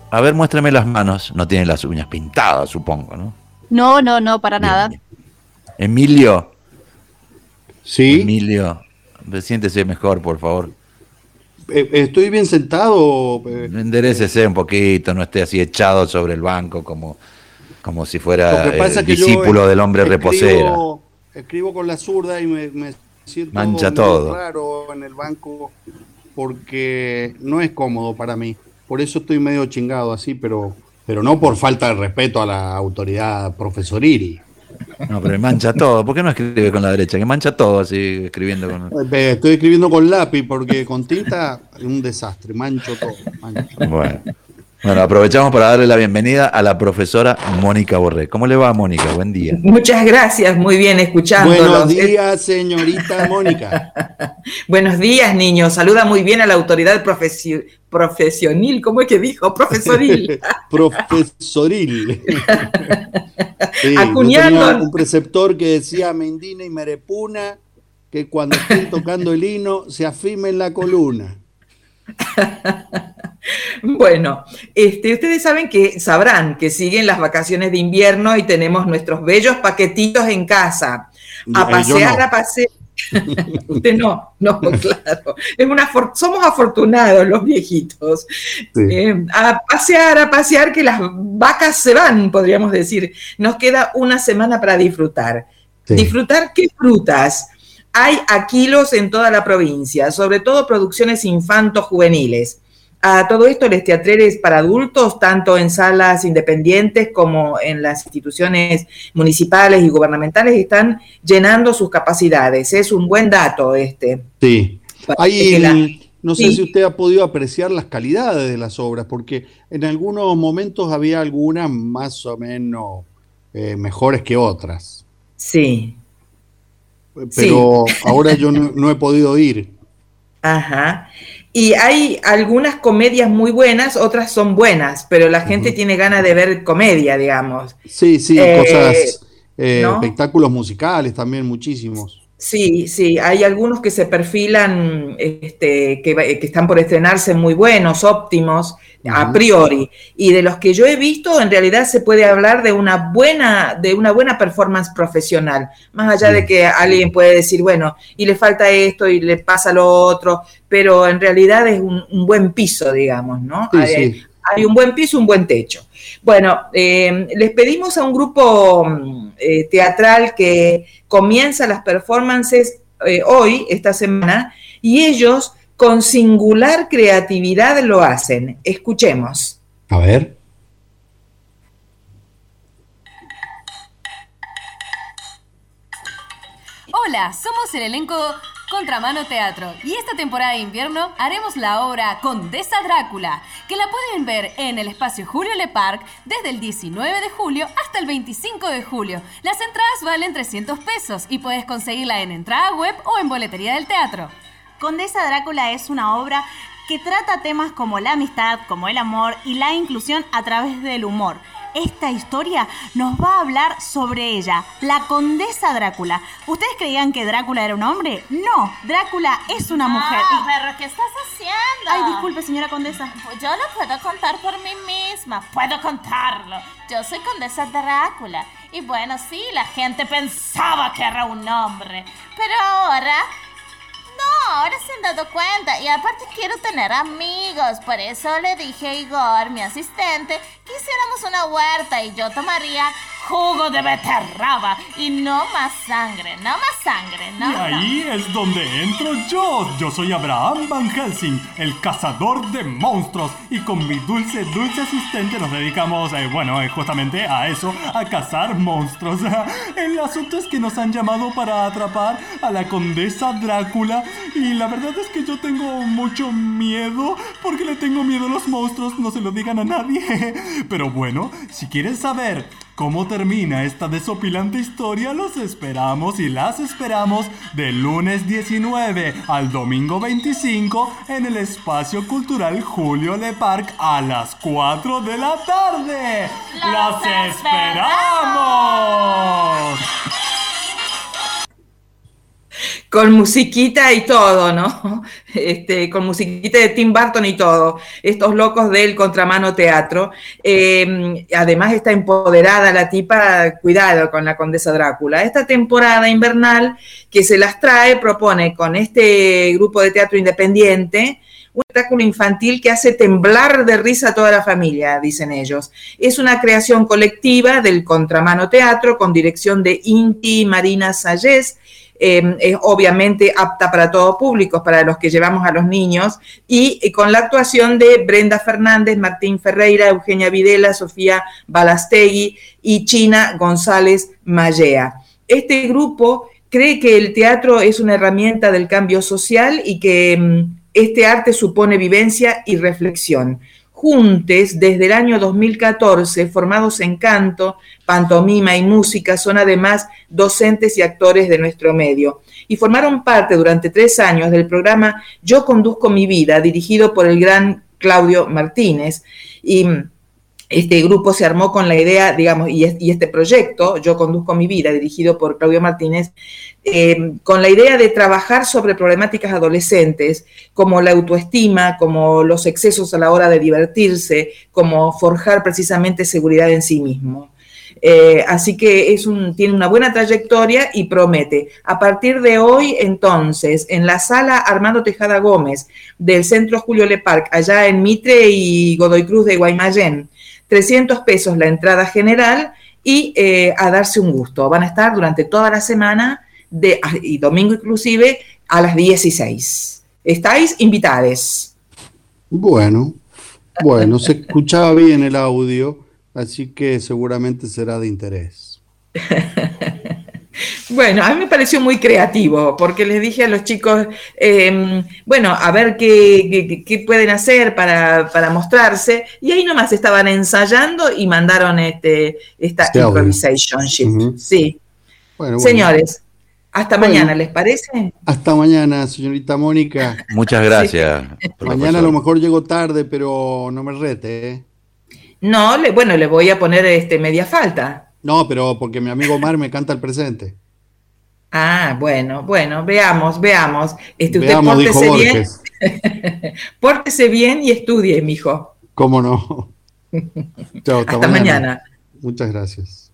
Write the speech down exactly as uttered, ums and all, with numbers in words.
A ver, muéstrame las manos. No tiene las uñas pintadas, supongo, ¿no? No, no, no, para Bien, nada. bien. Emilio, Sí, Emilio, siéntese mejor, por favor. eh, estoy bien sentado. eh, eh, Enderécese un poquito, no esté así echado sobre el banco como, como si lo que fuera pasa eh, es que yo es- discípulo del hombre reposera. escribo, escribo con la zurda y me, me siento Mancha medio todo. raro en el banco porque no es cómodo para mí. Por eso estoy medio chingado así, pero, pero no por falta de respeto a la autoridad profesoril. No, pero mancha todo. ¿Por qué no escribe con la derecha? Que mancha todo así, escribiendo con... Eh, Estoy escribiendo con lápiz porque con tinta es un desastre, mancho todo. Mancho. Bueno. Bueno, aprovechamos para darle la bienvenida a la profesora Mónica Borré. ¿Cómo le va, Mónica? Buen día. Muchas gracias, muy bien, Buenos escuchándolos. días, señorita Mónica. Buenos días, niños. Saluda muy bien a la autoridad profesi- profesionil, ¿cómo es que dijo? Profesoril. Profesoril. Sí, yo Acuñando. tenía un preceptor que decía Mendina y Merepuna que cuando estén tocando el himno se afirmen la columna. Bueno, este, ustedes saben que sabrán que siguen las vacaciones de invierno y tenemos nuestros bellos paquetitos en casa. A Eh, yo pasear, no. a pasear. Usted no, no, claro. Es una for- somos afortunados los viejitos. Sí. Eh, a pasear, a pasear, que las vacas se van, podríamos decir. Nos queda una semana para disfrutar. Sí. ¿Disfrutar qué frutas? Hay a kilos en toda la provincia, sobre todo producciones infanto-juveniles. A todo esto, los teatreres para adultos, tanto en salas independientes como en las instituciones municipales y gubernamentales, están llenando sus capacidades. Es un buen dato este. Sí. Parece que Hay, la- no sé sí. si usted ha podido apreciar las calidades de las obras, porque en algunos momentos había algunas más o menos eh, mejores que otras. Sí, Pero ahora yo no, no he podido ir. ajá. Y hay algunas comedias muy buenas, otras son buenas, pero la gente Ujú. tiene ganas de ver comedia, digamos. Sí, sí, Eh, cosas, eh, ¿no? espectáculos musicales también muchísimos. Sí, sí, hay algunos que se perfilan, este, que, va- que están por estrenarse muy buenos, óptimos, a Ujú. priori. Y de los que yo he visto, en realidad se puede hablar de una buena, de una buena performance profesional. Más allá de Bien. que alguien puede decir, bueno, y le falta esto y le pasa lo otro, pero en realidad es un, un buen piso, digamos, ¿no? Sí, Hay, sí. hay un buen piso, un buen techo. Bueno, eh, les pedimos a un grupo mm, eh, teatral que comienza las performances eh, hoy, esta semana, y ellos con singular creatividad lo hacen. Escuchemos. A ver. Hola, somos el elenco Contramano Teatro y esta temporada de invierno haremos la obra Condesa Drácula, que la pueden ver en el espacio Julio Le Parc desde el diecinueve de julio hasta el veinticinco de julio. Las entradas valen trescientos pesos y puedes conseguirla en entrada web o en boletería del teatro. Condesa Drácula es una obra que trata temas como la amistad, como el amor y la inclusión a través del humor. Esta historia nos va a hablar sobre ella, la Condesa Drácula. ¿Ustedes creían que Drácula era un hombre? No, Drácula es una mujer. Ah, y- pero ¿qué estás haciendo? Ay, disculpe, señora Condesa. Pues yo lo puedo contar por mí misma. Puedo contarlo. Yo soy Condesa Drácula. Y bueno, sí, la gente pensaba que era un hombre. Pero ahora... No, ahora se han dado cuenta. Y aparte quiero tener amigos. Por eso le dije a Igor, mi asistente, que hiciéramos una huerta y yo tomaría jugo de beterraba. Y no más sangre, no más sangre, no, Y ahí no. es donde entro yo. Yo soy Abraham Van Helsing, el cazador de monstruos. Y con mi dulce, dulce asistente nos dedicamos, eh, bueno, eh, justamente a eso, a cazar monstruos. El asunto es que nos han llamado para atrapar a la condesa Drácula. Y la verdad es que yo tengo mucho miedo, porque le tengo miedo a los monstruos, no se lo digan a nadie. Pero bueno, si quieres saber cómo termina esta desopilante historia, los esperamos y las esperamos del lunes diecinueve al domingo veinticinco en el Espacio Cultural Julio Le Parc a las cuatro de la tarde. ¡Los ¡Las esperamos! con musiquita y todo, ¿no? Este, con musiquita de Tim Burton y todo, estos locos del Contramano Teatro. Eh, además está empoderada la tipa, cuidado con la Condesa Drácula. Esta temporada invernal que se las trae, propone con este grupo de teatro independiente un espectáculo infantil que hace temblar de risa a toda la familia, dicen ellos. Es una creación colectiva del Contramano Teatro con dirección de Inti Marina Sayés. Eh, es obviamente apta para todo público, para los que llevamos a los niños, y, y con la actuación de Brenda Fernández, Martín Ferreira, Eugenia Videla, Sofía Balastegui y China González Mallea. Este grupo cree que el teatro es una herramienta del cambio social y que mm, este arte supone vivencia y reflexión. Juntes, desde el año dos mil catorce, formados en canto, pantomima y música, son además docentes y actores de nuestro medio. Y formaron parte durante tres años del programa Yo Conduzco Mi Vida, dirigido por el gran Claudio Martínez. Y este grupo se armó con la idea, digamos, y, y este proyecto, Yo Conduzco Mi Vida, dirigido por Claudio Martínez, eh, con la idea de trabajar sobre problemáticas adolescentes, como la autoestima, como los excesos a la hora de divertirse, como forjar precisamente seguridad en sí mismo. Eh, así que es un, tiene una buena trayectoria y promete. A partir de hoy, entonces, en la sala Armando Tejada Gómez del Centro Julio Le Parc, allá en Mitre y Godoy Cruz de Guaymallén, trescientos pesos la entrada general y eh, a darse un gusto. Van a estar durante toda la semana de, y domingo inclusive a las dieciséis. Estáis invitados. Bueno, bueno, se escuchaba bien el audio, así que seguramente será de interés. Bueno, a mí me pareció muy creativo, porque les dije a los chicos, eh, bueno, a ver qué, qué, qué pueden hacer para, para mostrarse, y ahí nomás estaban ensayando y mandaron este, esta Este improvisation sheet. Uh-huh. Sí. Bueno, bueno. Señores, hasta bueno, mañana, ¿les parece? Hasta mañana, señorita Mónica. Muchas gracias. Sí. Mañana a lo mejor llego tarde, pero no me rete, ¿eh? No, le, bueno, le voy a poner este, media falta. No, pero porque mi amigo Omar me canta el presente. Ah, bueno, bueno, veamos, veamos. Este, usted Veamos, dijo pórtese bien. Borges. Pórtese bien y estudie, mijo. ¿Cómo no? Chao, hasta, Hasta mañana. mañana. Muchas gracias.